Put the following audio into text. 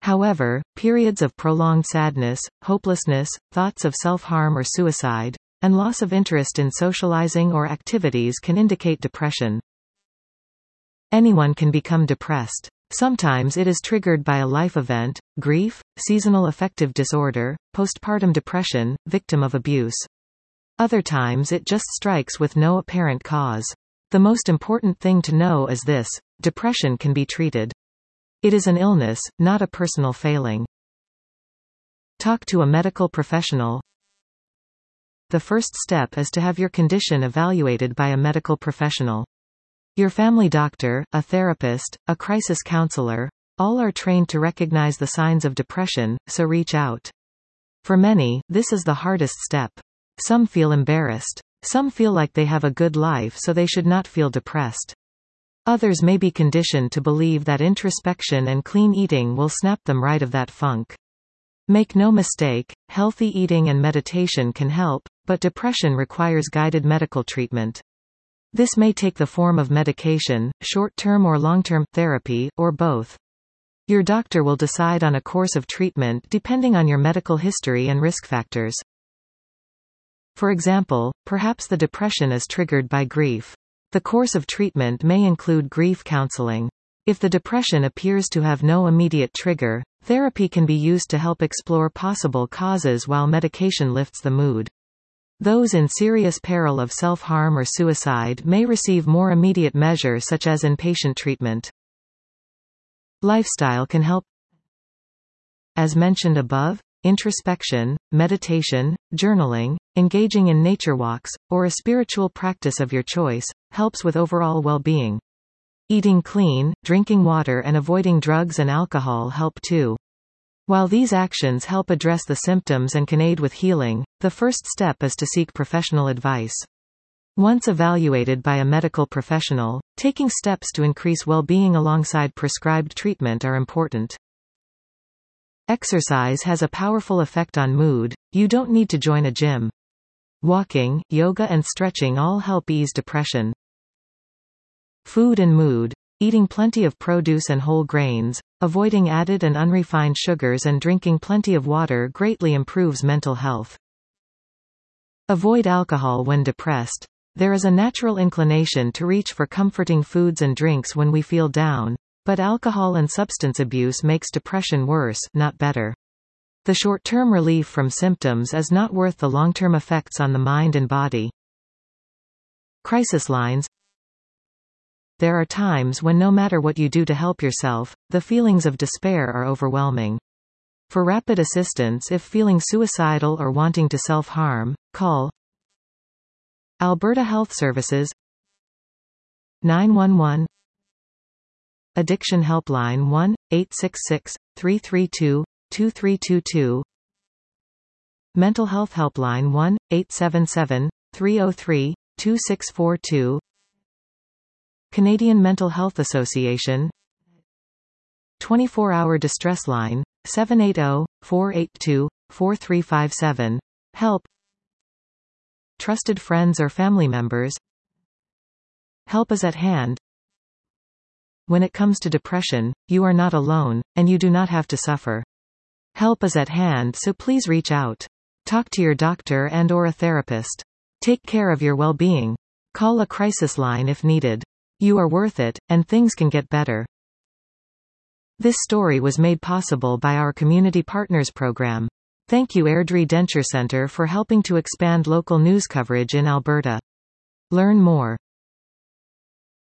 However, periods of prolonged sadness, hopelessness, thoughts of self-harm or suicide, and loss of interest in socializing or activities can indicate depression. Anyone can become depressed. Sometimes it is triggered by a life event, grief, seasonal affective disorder, postpartum depression, victim of abuse. Other times it just strikes with no apparent cause. The most important thing to know is this: depression can be treated. It is an illness, not a personal failing. Talk to a medical professional. The first step is to have your condition evaluated by a medical professional. Your family doctor, a therapist, a crisis counselor, all are trained to recognize the signs of depression, so reach out. For many, this is the hardest step. Some feel embarrassed. Some feel like they have a good life, so they should not feel depressed. Others may be conditioned to believe that introspection and clean eating will snap them right of that funk. Make no mistake, healthy eating and meditation can help, but depression requires guided medical treatment. This may take the form of medication, short-term or long-term therapy, or both. Your doctor will decide on a course of treatment depending on your medical history and risk factors. For example, perhaps the depression is triggered by grief. The course of treatment may include grief counseling. If the depression appears to have no immediate trigger, therapy can be used to help explore possible causes while medication lifts the mood. Those in serious peril of self-harm or suicide may receive more immediate measures such as inpatient treatment. Lifestyle can help. As mentioned above, introspection, meditation, journaling, engaging in nature walks, or a spiritual practice of your choice, helps with overall well-being. Eating clean, drinking water and avoiding drugs and alcohol help too. While these actions help address the symptoms and can aid with healing, the first step is to seek professional advice. Once evaluated by a medical professional, taking steps to increase well-being alongside prescribed treatment are important. Exercise has a powerful effect on mood. You don't need to join a gym. Walking, yoga and stretching all help ease depression. Food and mood. Eating plenty of produce and whole grains, avoiding added and unrefined sugars and drinking plenty of water greatly improves mental health. Avoid alcohol when depressed. There is a natural inclination to reach for comforting foods and drinks when we feel down, but alcohol and substance abuse makes depression worse, not better. The short-term relief from symptoms is not worth the long-term effects on the mind and body. Crisis lines. There are times when no matter what you do to help yourself, the feelings of despair are overwhelming. For rapid assistance if feeling suicidal or wanting to self-harm, call Alberta Health Services 911, Addiction Helpline 1-866-332-2322, Mental Health Helpline 1-877-303-2642, Canadian Mental Health Association 24-hour distress line 780-482-4357. Help. Trusted friends or family members. Help is at hand. When it comes to depression, you are not alone, and you do not have to suffer. Help is at hand, so please reach out. Talk to your doctor and/or a therapist. Take care of your well-being. Call a crisis line if needed. You are worth it, and things can get better. This story was made possible by our Community Partners program. Thank you Airdrie Denture Centre for helping to expand local news coverage in Alberta. Learn more.